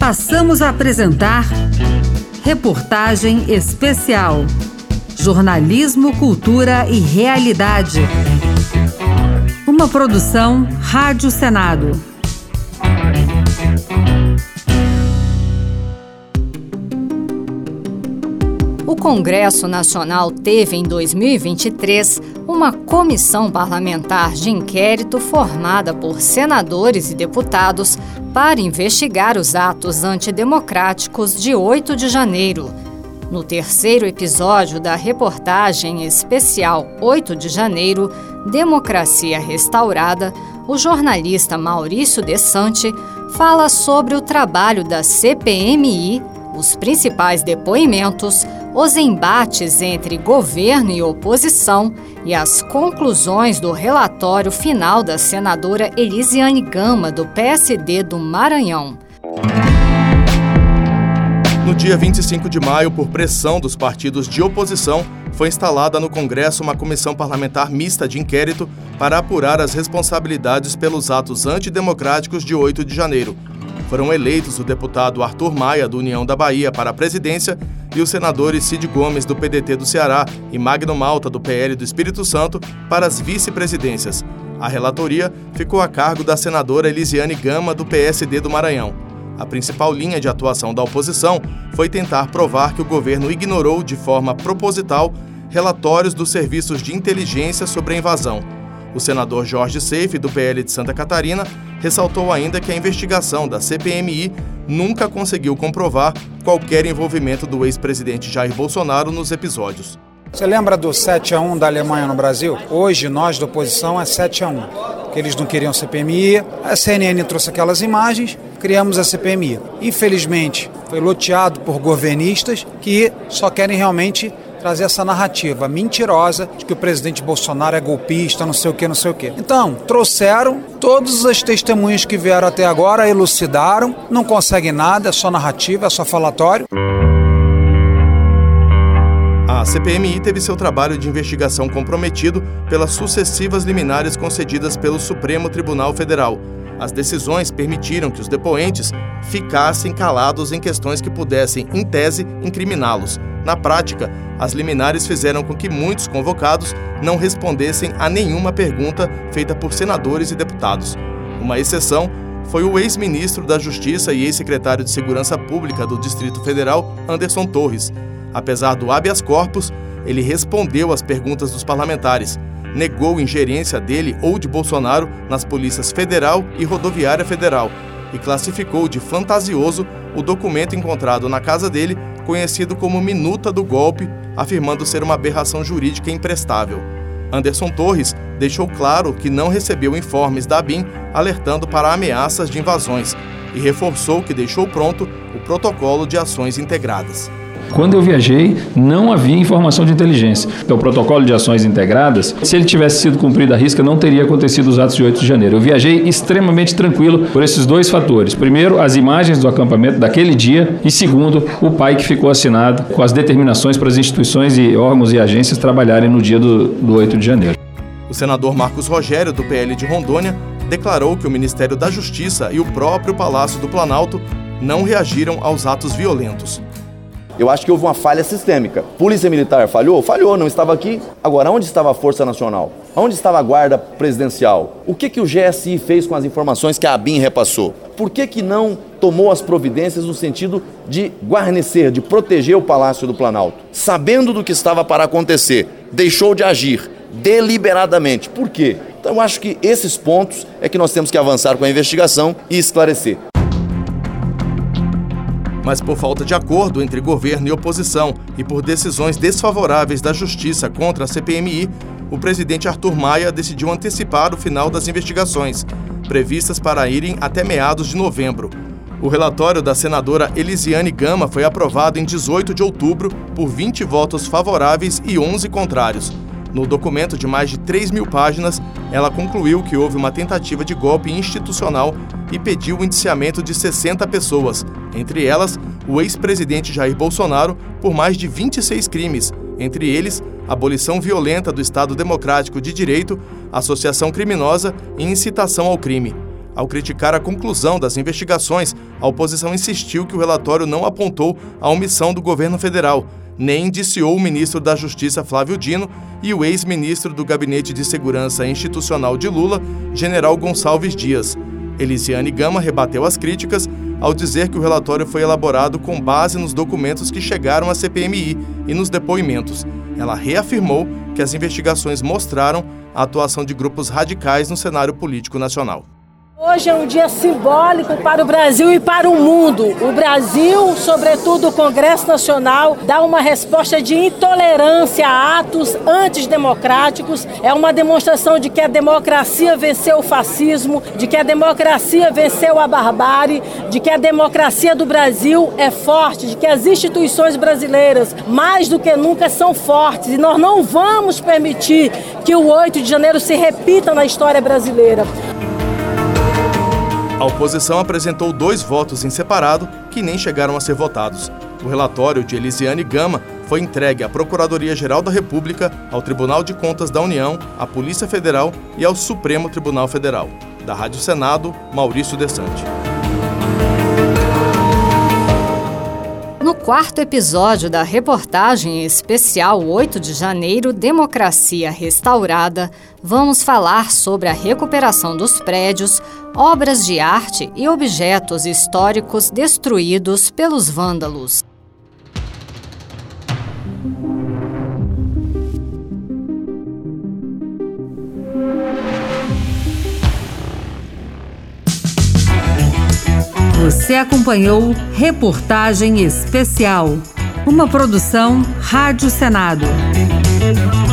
Passamos a apresentar Reportagem Especial. Jornalismo, Cultura e Realidade. Uma produção Rádio Senado. O Congresso Nacional teve em 2023 uma comissão parlamentar de inquérito formada por senadores e deputados para investigar os atos antidemocráticos de 8 de janeiro. No terceiro episódio da reportagem especial 8 de janeiro, Democracia Restaurada, o jornalista Maurício Desante fala sobre o trabalho da CPMI, os principais depoimentos, os embates entre governo e oposição e as conclusões do relatório final da senadora Elisiane Gama, do PSD do Maranhão. No dia 25 de maio, por pressão dos partidos de oposição, foi instalada no Congresso uma comissão parlamentar mista de inquérito para apurar as responsabilidades pelos atos antidemocráticos de 8 de janeiro. Foram eleitos o deputado Arthur Maia, do União da Bahia, para a presidência e os senadores Cid Gomes, do PDT do Ceará, e Magno Malta, do PL do Espírito Santo, para as vice-presidências. A relatoria ficou a cargo da senadora Elisiane Gama, do PSD do Maranhão. A principal linha de atuação da oposição foi tentar provar que o governo ignorou de forma proposital relatórios dos serviços de inteligência sobre a invasão. O senador Jorge Seife, do PL de Santa Catarina, ressaltou ainda que a investigação da CPMI nunca conseguiu comprovar qualquer envolvimento do ex-presidente Jair Bolsonaro nos episódios. Você lembra do 7-1 da Alemanha no Brasil? Hoje, nós da oposição é 7-1. Que eles não queriam CPMI, a CNN trouxe aquelas imagens, criamos a CPMI. Infelizmente, foi loteado por governistas que só querem realmente trazer essa narrativa mentirosa de que o presidente Bolsonaro é golpista, não sei o quê. Então, trouxeram todas as testemunhas que vieram até agora, elucidaram, não conseguem nada, é só narrativa, é só falatório. A CPMI teve seu trabalho de investigação comprometido pelas sucessivas liminares concedidas pelo Supremo Tribunal Federal. As decisões permitiram que os depoentes ficassem calados em questões que pudessem, em tese, incriminá-los. Na prática, as liminares fizeram com que muitos convocados não respondessem a nenhuma pergunta feita por senadores e deputados. Uma exceção foi o ex-ministro da Justiça e ex-secretário de Segurança Pública do Distrito Federal, Anderson Torres. Apesar do habeas corpus, ele respondeu às perguntas dos parlamentares, negou ingerência dele ou de Bolsonaro nas polícias federal e rodoviária federal e classificou de fantasioso o documento encontrado na casa dele, conhecido como Minuta do Golpe, afirmando ser uma aberração jurídica imprestável. Anderson Torres deixou claro que não recebeu informes da ABIN alertando para ameaças de invasões e reforçou que deixou pronto o protocolo de ações integradas. Quando eu viajei, não havia informação de inteligência. O protocolo de ações integradas, se ele tivesse sido cumprido à risca, não teria acontecido os atos de 8 de janeiro. Eu viajei extremamente tranquilo por esses dois fatores. Primeiro, as imagens do acampamento daquele dia e segundo, o PAI que ficou assinado com as determinações para as instituições e órgãos e agências trabalharem no dia do 8 de janeiro. O senador Marcos Rogério, do PL de Rondônia, declarou que o Ministério da Justiça e o próprio Palácio do Planalto não reagiram aos atos violentos. Eu acho que houve uma falha sistêmica. Polícia Militar falhou? Falhou, não estava aqui. Agora, onde estava a Força Nacional? Onde estava a Guarda Presidencial? O que o GSI fez com as informações que a ABIN repassou? Por que não tomou as providências no sentido de guarnecer, de proteger o Palácio do Planalto? Sabendo do que estava para acontecer, deixou de agir deliberadamente. Por quê? Então, eu acho que esses pontos é que nós temos que avançar com a investigação e esclarecer. Mas por falta de acordo entre governo e oposição e por decisões desfavoráveis da Justiça contra a CPMI, o presidente Arthur Maia decidiu antecipar o final das investigações, previstas para irem até meados de novembro. O relatório da senadora Elisiane Gama foi aprovado em 18 de outubro por 20 votos favoráveis e 11 contrários. No documento de mais de 3.000 páginas, ela concluiu que houve uma tentativa de golpe institucional e pediu o indiciamento de 60 pessoas, entre elas o ex-presidente Jair Bolsonaro, por mais de 26 crimes, entre eles abolição violenta do Estado Democrático de Direito, associação criminosa e incitação ao crime. Ao criticar a conclusão das investigações, a oposição insistiu que o relatório não apontou a omissão do governo federal, nem indiciou o ministro da Justiça Flávio Dino e o ex-ministro do Gabinete de Segurança Institucional de Lula, general Gonçalves Dias. Elisiane Gama rebateu as críticas ao dizer que o relatório foi elaborado com base nos documentos que chegaram à CPMI e nos depoimentos. Ela reafirmou que as investigações mostraram a atuação de grupos radicais no cenário político nacional. Hoje é um dia simbólico para o Brasil e para o mundo. O Brasil, sobretudo o Congresso Nacional, dá uma resposta de intolerância a atos antidemocráticos. É uma demonstração de que a democracia venceu o fascismo, de que a democracia venceu a barbárie, de que a democracia do Brasil é forte, de que as instituições brasileiras, mais do que nunca, são fortes. E nós não vamos permitir que o 8 de janeiro se repita na história brasileira. A oposição apresentou 2 votos em separado que nem chegaram a ser votados. O relatório de Elisiane Gama foi entregue à Procuradoria-Geral da República, ao Tribunal de Contas da União, à Polícia Federal e ao Supremo Tribunal Federal. Da Rádio Senado, Maurício Desante. No 4º episódio da reportagem especial 8 de janeiro, Democracia Restaurada, vamos falar sobre a recuperação dos prédios, obras de arte e objetos históricos destruídos pelos vândalos. Você acompanhou Reportagem Especial, uma produção Rádio Senado.